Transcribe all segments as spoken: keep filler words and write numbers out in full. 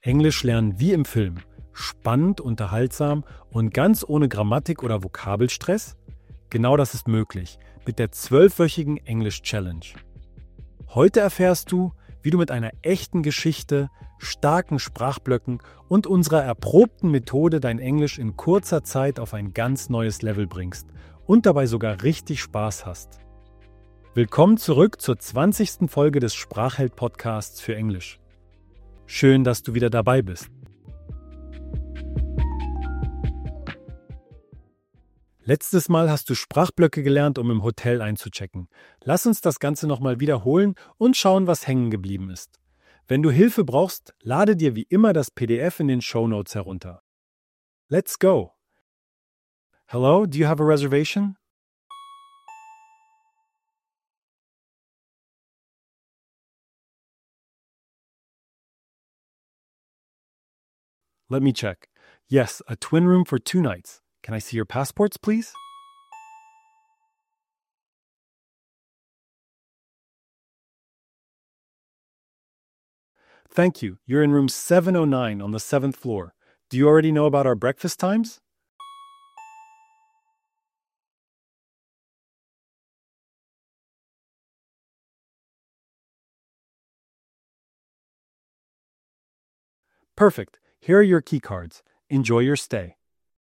Englisch lernen wie im Film. Spannend, unterhaltsam und ganz ohne Grammatik oder Vokabelstress? Genau das ist möglich mit der zwölfwöchigen Englisch-Challenge. Heute erfährst du, wie du mit einer echten Geschichte, starken Sprachblöcken und unserer erprobten Methode dein Englisch in kurzer Zeit auf ein ganz neues Level bringst und dabei sogar richtig Spaß hast. Willkommen zurück zur zwanzigsten Folge des Sprachheld-Podcasts für Englisch. Schön, dass du wieder dabei bist. Letztes Mal hast du Sprachblöcke gelernt, um im Hotel einzuchecken. Lass uns das Ganze nochmal wiederholen und schauen, was hängen geblieben ist. Wenn du Hilfe brauchst, lade dir wie immer das P D F in den Shownotes herunter. Let's go! Hello, do you have a reservation? Let me check. Yes, a twin room for two nights. Can I see your passports, please? Thank you. You're in room seven oh nine on the seventh floor. Do you already know about our breakfast times? Perfect. Here are your key cards. Enjoy your stay.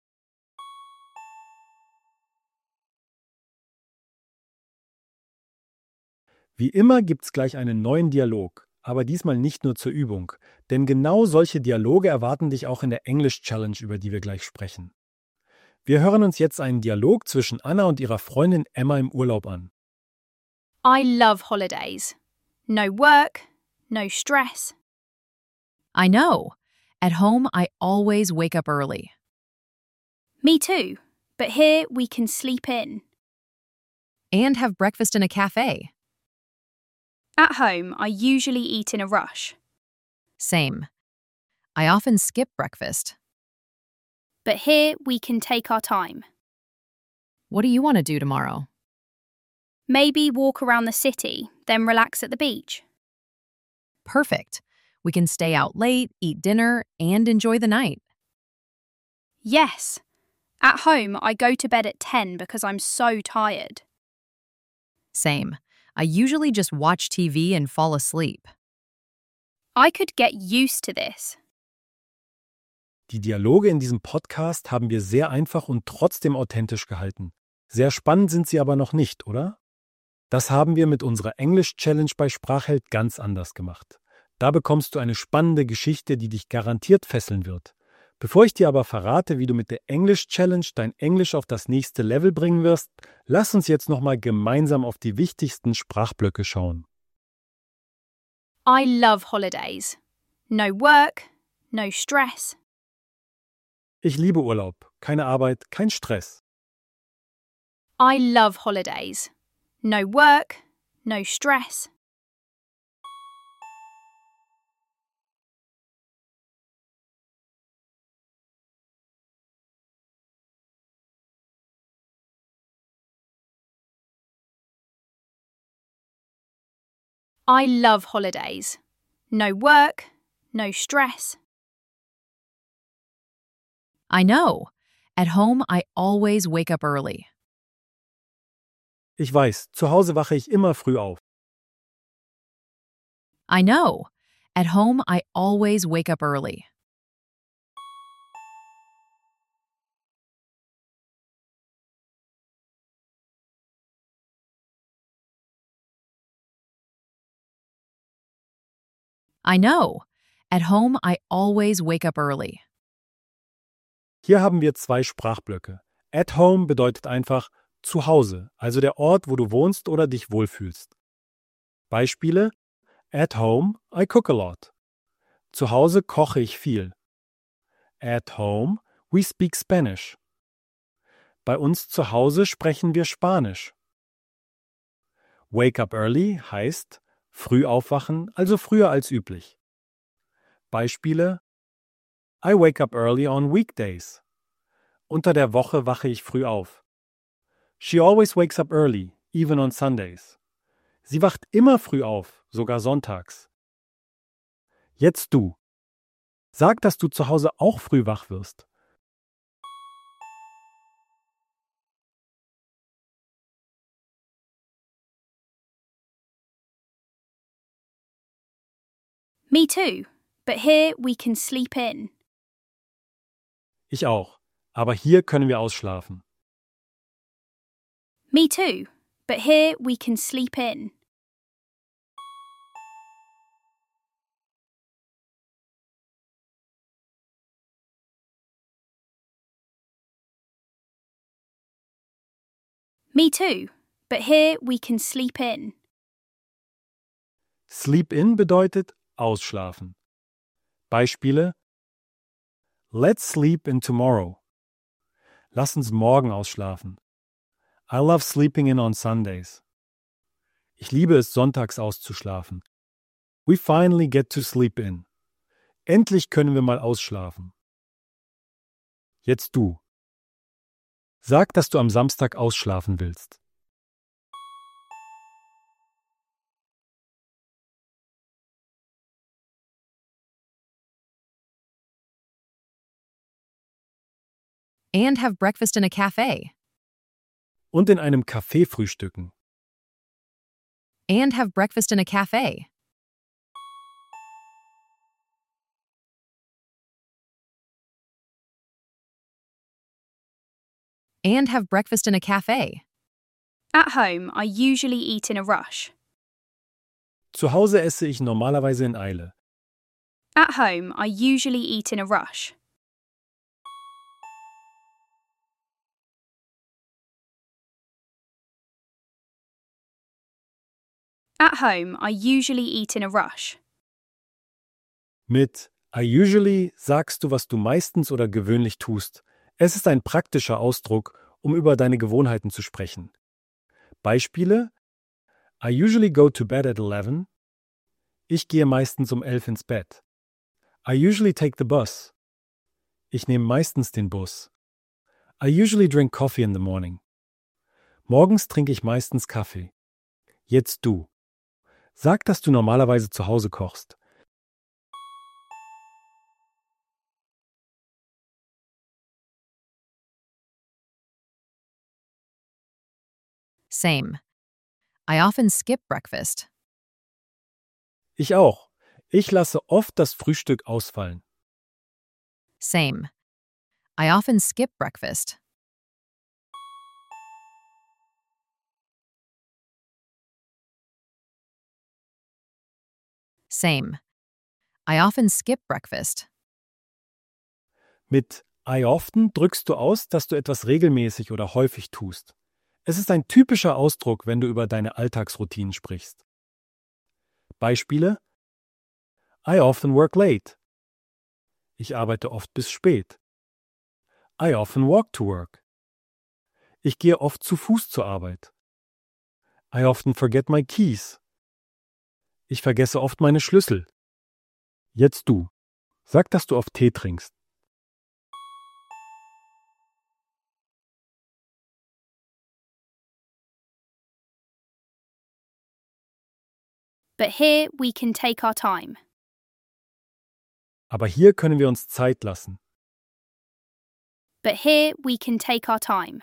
Wie immer gibt's gleich einen neuen Dialog, aber diesmal nicht nur zur Übung, denn genau solche Dialoge erwarten dich auch in der English-Challenge, über die wir gleich sprechen. Wir hören uns jetzt einen Dialog zwischen Anna und ihrer Freundin Emma im Urlaub an. I love holidays. No work, no stress. I know. At home, I always wake up early. Me too, but here we can sleep in. And have breakfast in a cafe. At home, I usually eat in a rush, Same. I often skip breakfast. but here we can take our time. What do you want to do tomorrow? Maybe walk around the city, then relax at the beach. Perfect. We can stay out late, eat dinner, and enjoy the night. Yes. At home, I go to bed at ten because I'm so tired. Same. I usually just watch T V and fall asleep. I could get used to this. Die Dialoge in diesem Podcast haben wir sehr einfach und trotzdem authentisch gehalten. Sehr spannend sind sie aber noch nicht, oder? Das haben wir mit unserer English-Challenge bei Sprachheld ganz anders gemacht. Da bekommst du eine spannende Geschichte, die dich garantiert fesseln wird. Bevor ich dir aber verrate, wie du mit der English-Challenge dein Englisch auf das nächste Level bringen wirst, lass uns jetzt nochmal gemeinsam auf die wichtigsten Sprachblöcke schauen. I love holidays. No work, no stress. Ich liebe Urlaub. Keine Arbeit, kein Stress. I love holidays. No work, no stress. I love holidays. No work, no stress. I know. At home, I always wake up early. Ich weiß, zu Hause wache ich immer früh auf. I know. At home, I always wake up early. I know. At home, I always wake up early. Hier haben wir zwei Sprachblöcke. At home bedeutet einfach zu Hause, also der Ort, wo du wohnst oder dich wohlfühlst. Beispiele: At home, I cook a lot. Zu Hause koche ich viel. At home, we speak Spanish. Bei uns zu Hause sprechen wir Spanisch. Wake up early heißt früh aufwachen, also früher als üblich. Beispiele: I wake up early on weekdays. Unter der Woche wache ich früh auf. She always wakes up early, even on Sundays. Sie wacht immer früh auf, sogar sonntags. Jetzt du. Sag, dass du zu Hause auch früh wach wirst. Me too, but here we can sleep in. Ich auch. Aber hier können wir ausschlafen. Me too, but here we can sleep in. Me too, but here we can sleep in. Sleep in bedeutet ausschlafen. Beispiele: Let's sleep in tomorrow. Lass uns morgen ausschlafen. I love sleeping in on Sundays. Ich liebe es, sonntags auszuschlafen. We finally get to sleep in. Endlich können wir mal ausschlafen. Jetzt du. Sag, dass du am Samstag ausschlafen willst. And have breakfast in a cafe. Und in einem Café frühstücken. And have breakfast in a cafe. And have breakfast in a cafe. At home, I usually eat in a rush. Zu Hause esse ich normalerweise in Eile. At home, I usually eat in a rush. At home, I usually eat in a rush. Mit I usually sagst du, was du meistens oder gewöhnlich tust. Es ist ein praktischer Ausdruck, um über deine Gewohnheiten zu sprechen. Beispiele: I usually go to bed at eleven. Ich gehe meistens um elf ins Bett. I usually take the bus. Ich nehme meistens den Bus. I usually drink coffee in the morning. Morgens trinke ich meistens Kaffee. Jetzt du. Sag, dass du normalerweise zu Hause kochst. Same. I often skip breakfast. Ich auch. Ich lasse oft das Frühstück ausfallen. Same. I often skip breakfast. Same. I often skip breakfast. Mit I often drückst du aus, dass du etwas regelmäßig oder häufig tust. Es ist ein typischer Ausdruck, wenn du über deine Alltagsroutinen sprichst. Beispiele: I often work late. Ich arbeite oft bis spät. I often walk to work. Ich gehe oft zu Fuß zur Arbeit. I often forget my keys. Ich vergesse oft meine Schlüssel. Jetzt du. Sag, dass du oft Tee trinkst. But here we can take our time. Aber hier können wir uns Zeit lassen. But here we can take our time.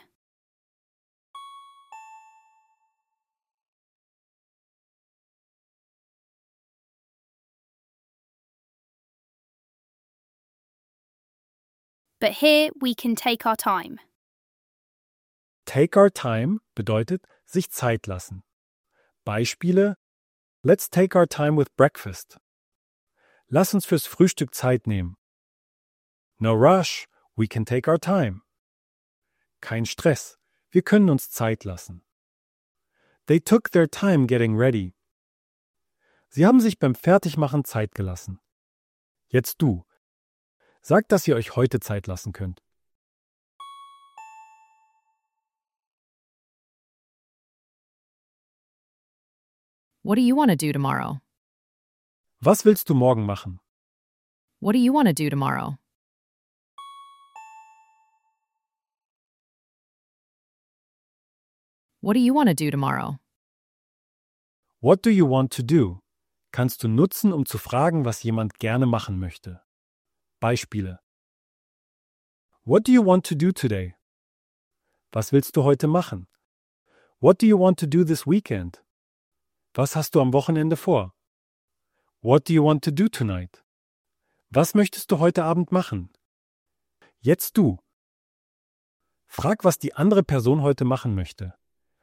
But here we can take our time. Take our time bedeutet sich Zeit lassen. Beispiele: Let's take our time with breakfast. Lass uns fürs Frühstück Zeit nehmen. No rush, we can take our time. Kein Stress, wir können uns Zeit lassen. They took their time getting ready. Sie haben sich beim Fertigmachen Zeit gelassen. Jetzt du. Sag, dass ihr euch heute Zeit lassen könnt. What do you want to do tomorrow? Was willst du morgen machen? What do you want to do tomorrow? What do you want to do tomorrow? What do you want to do? Kannst du nutzen, um zu fragen, was jemand gerne machen möchte. Beispiele. What do you want to do today? Was willst du heute machen? What do you want to do this weekend? Was hast du am Wochenende vor? What do you want to do tonight? Was möchtest du heute Abend machen? Jetzt du. Frag, was die andere Person heute machen möchte.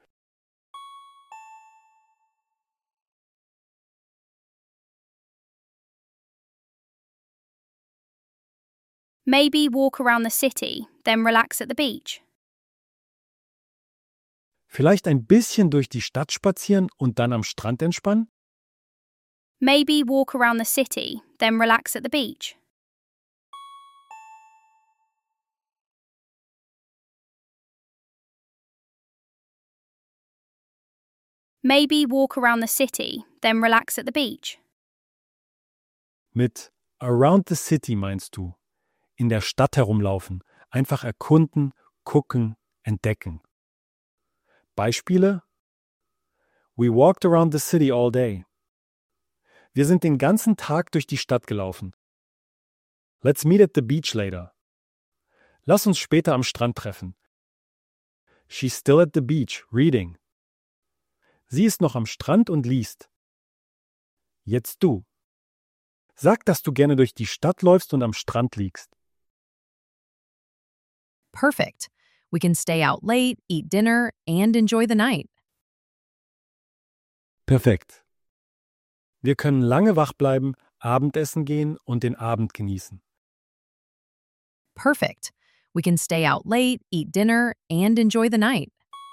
Maybe walk around the city, then relax at the beach. Vielleicht ein bisschen durch die Stadt spazieren und dann am Strand entspannen? Maybe walk around the city, then relax at the beach. Maybe walk around the city, then relax at the beach. Mit around the city meinst du in der Stadt herumlaufen, einfach erkunden, gucken, entdecken. Beispiele: We walked around the city all day. Wir sind den ganzen Tag durch die Stadt gelaufen. Let's meet at the beach later. Lass uns später am Strand treffen. She's still at the beach, reading. Sie ist noch am Strand und liest. Jetzt du. Sag, dass du gerne durch die Stadt läufst und am Strand liegst. Perfect. We can stay out late, eat dinner, and enjoy the night. Perfekt. Wir können lange wach bleiben, Abendessen gehen und den Abend genießen. Perfect. We can stay out late, eat dinner, and enjoy the night.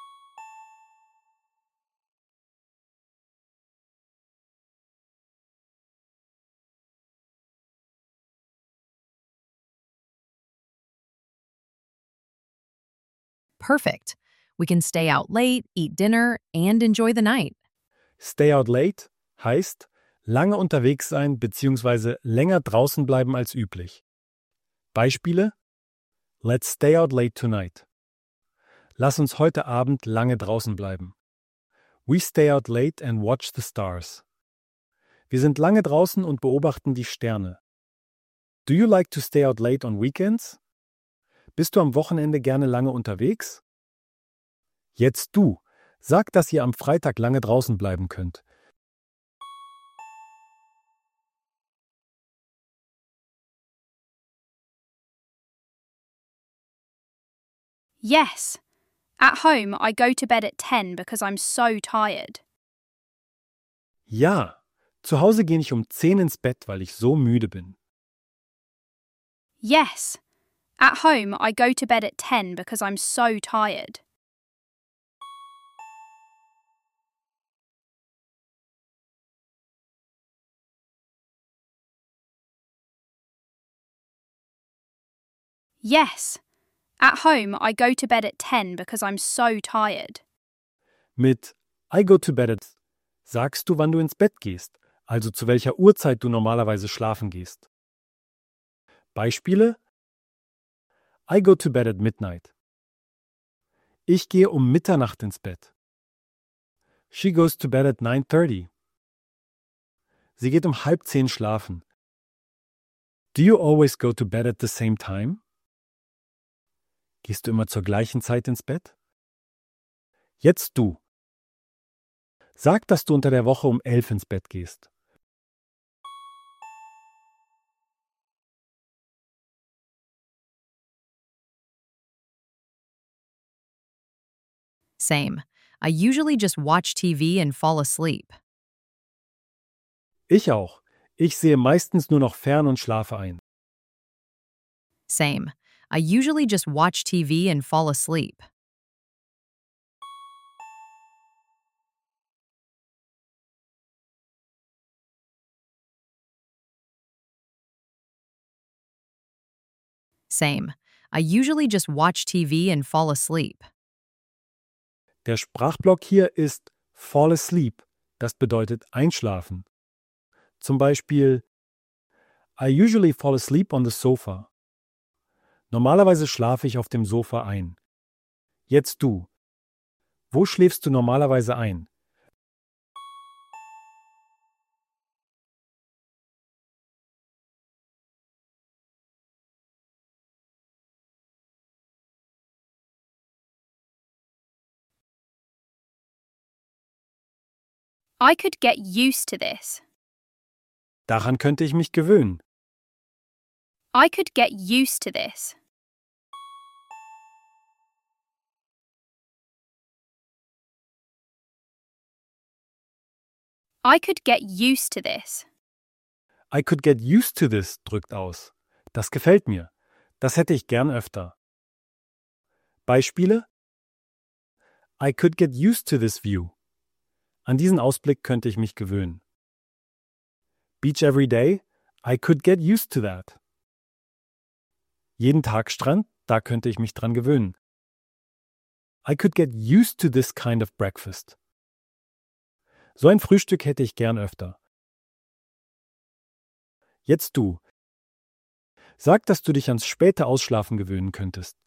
Perfect. We can stay out late, eat dinner, and enjoy the night. Stay out late heißt lange unterwegs sein bzw. länger draußen bleiben als üblich. Beispiele: Let's stay out late tonight. Lass uns heute Abend lange draußen bleiben. We stay out late and watch the stars. Wir sind lange draußen und beobachten die Sterne. Do you like to stay out late on weekends? Bist du am Wochenende gerne lange unterwegs? Jetzt du. Sag, dass ihr am Freitag lange draußen bleiben könnt. Yes. At home, I go to bed at ten because I'm so tired. Ja. Zu Hause gehe ich um zehn ins Bett, weil ich so müde bin. Yes. At home, I go to bed at ten because I'm so tired. Yes. At home, I go to bed at ten because I'm so tired. Mit I go to bed at sagst du, wann du ins Bett gehst, also zu welcher Uhrzeit du normalerweise schlafen gehst. Beispiele: I go to bed at midnight. Ich gehe um Mitternacht ins Bett. She goes to bed at nine thirty. Sie geht um halb zehn schlafen. Do you always go to bed at the same time? Gehst du immer zur gleichen Zeit ins Bett? Jetzt du. Sag, dass du unter der Woche um elf ins Bett gehst. Same. I usually just watch T V and fall asleep. Ich auch. Ich sehe meistens nur noch fern und schlafe ein. Same. I usually just watch T V and fall asleep. Same. I usually just watch T V and fall asleep. Der Sprachblock hier ist fall asleep. Das bedeutet einschlafen. Zum Beispiel I usually fall asleep on the sofa. Normalerweise schlafe ich auf dem Sofa ein. Jetzt du. Wo schläfst du normalerweise ein? I could get used to this. Daran könnte ich mich gewöhnen. I could get used to this. I could get used to this. I could get used to this drückt aus. Das gefällt mir. Das hätte ich gern öfter. Beispiele: I could get used to this view. An diesen Ausblick könnte ich mich gewöhnen. Beach every day? I could get used to that. Jeden Tag Strand? Da könnte ich mich dran gewöhnen. I could get used to this kind of breakfast. So ein Frühstück hätte ich gern öfter. Jetzt du. Sag, dass du dich ans späte Ausschlafen gewöhnen könntest.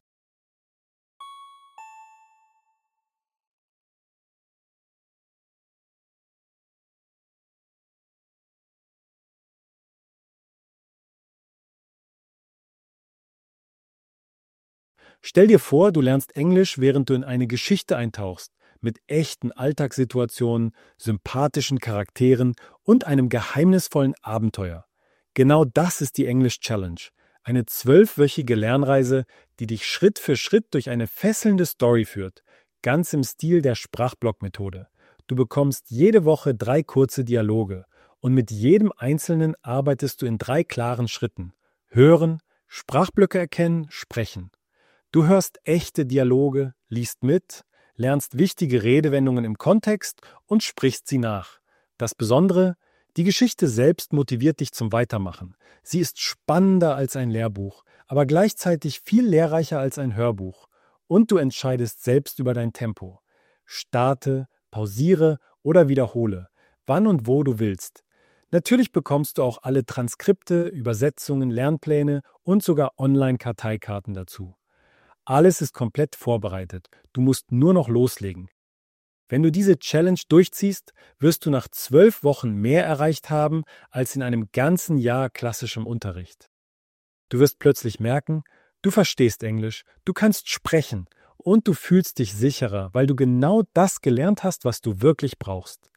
Stell dir vor, du lernst Englisch, während du in eine Geschichte eintauchst, mit echten Alltagssituationen, sympathischen Charakteren und einem geheimnisvollen Abenteuer. Genau das ist die English Challenge, eine zwölfwöchige Lernreise, die dich Schritt für Schritt durch eine fesselnde Story führt, ganz im Stil der Sprachblock-Methode. Du bekommst jede Woche drei kurze Dialoge und mit jedem einzelnen arbeitest du in drei klaren Schritten. Hören, Sprachblöcke erkennen, sprechen. Du hörst echte Dialoge, liest mit, lernst wichtige Redewendungen im Kontext und sprichst sie nach. Das Besondere: Die Geschichte selbst motiviert dich zum Weitermachen. Sie ist spannender als ein Lehrbuch, aber gleichzeitig viel lehrreicher als ein Hörbuch. Und du entscheidest selbst über dein Tempo. Starte, pausiere oder wiederhole, wann und wo du willst. Natürlich bekommst du auch alle Transkripte, Übersetzungen, Lernpläne und sogar Online-Karteikarten dazu. Alles ist komplett vorbereitet. Du musst nur noch loslegen. Wenn du diese Challenge durchziehst, wirst du nach zwölf Wochen mehr erreicht haben als in einem ganzen Jahr klassischem Unterricht. Du wirst plötzlich merken, du verstehst Englisch, du kannst sprechen und du fühlst dich sicherer, weil du genau das gelernt hast, was du wirklich brauchst.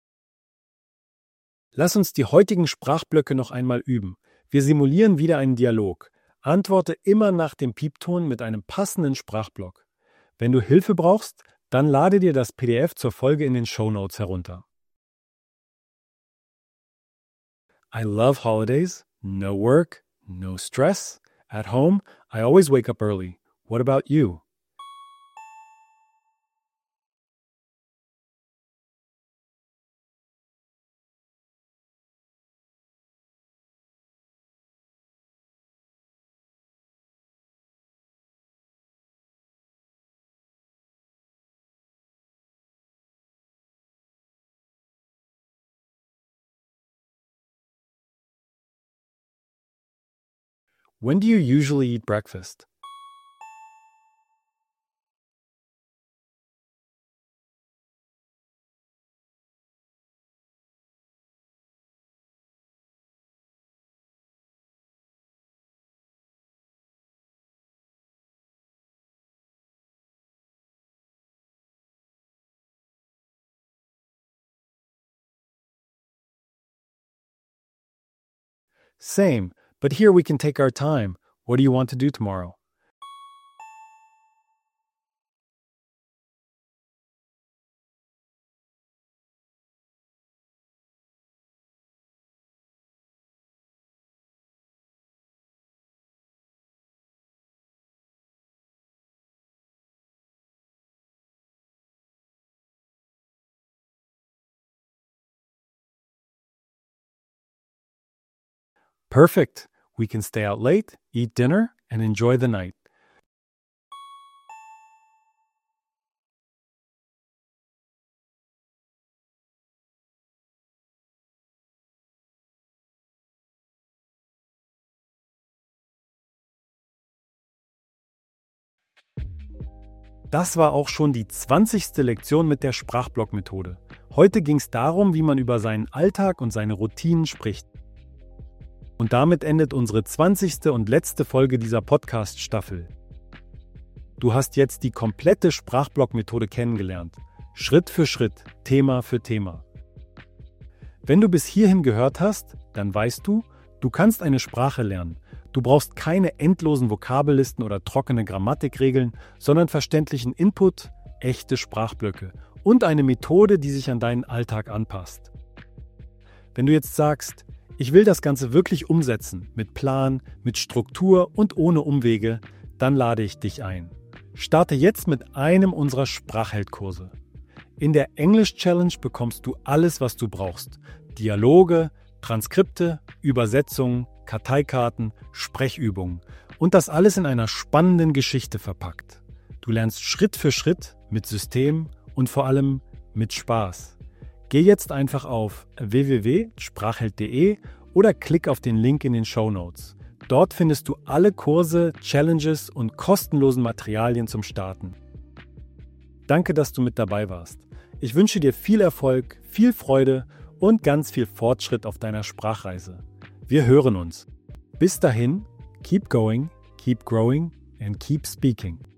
Lass uns die heutigen Sprachblöcke noch einmal üben. Wir simulieren wieder einen Dialog. Antworte immer nach dem Piepton mit einem passenden Sprachblock. Wenn du Hilfe brauchst, dann lade dir das P D F zur Folge in den Shownotes herunter. I love holidays. No work, no stress. At home, I always wake up early. What about you? When do you usually eat breakfast? Same, but here we can take our time. What do you want to do tomorrow? Perfect. We can stay out late, eat dinner, and enjoy the night. Das war auch schon die zwanzigste Lektion mit der Sprachblock-Methode. Heute ging es darum, wie man über seinen Alltag und seine Routinen spricht. Und damit endet unsere zwanzigste und letzte Folge dieser Podcast-Staffel. Du hast jetzt die komplette Sprachblock-Methode kennengelernt. Schritt für Schritt, Thema für Thema. Wenn du bis hierhin gehört hast, dann weißt du, du kannst eine Sprache lernen. Du brauchst keine endlosen Vokabellisten oder trockene Grammatikregeln, sondern verständlichen Input, echte Sprachblöcke und eine Methode, die sich an deinen Alltag anpasst. Wenn du jetzt sagst, ich will das Ganze wirklich umsetzen, mit Plan, mit Struktur und ohne Umwege, dann lade ich dich ein. Starte jetzt mit einem unserer Sprachheld-Kurse. In der English Challenge bekommst du alles, was du brauchst. Dialoge, Transkripte, Übersetzungen, Karteikarten, Sprechübungen und das alles in einer spannenden Geschichte verpackt. Du lernst Schritt für Schritt mit System und vor allem mit Spaß. Geh jetzt einfach auf w w w punkt sprachheld punkt de oder klick auf den Link in den Shownotes. Dort findest du alle Kurse, Challenges und kostenlosen Materialien zum Starten. Danke, dass du mit dabei warst. Ich wünsche dir viel Erfolg, viel Freude und ganz viel Fortschritt auf deiner Sprachreise. Wir hören uns. Bis dahin, keep going, keep growing and keep speaking.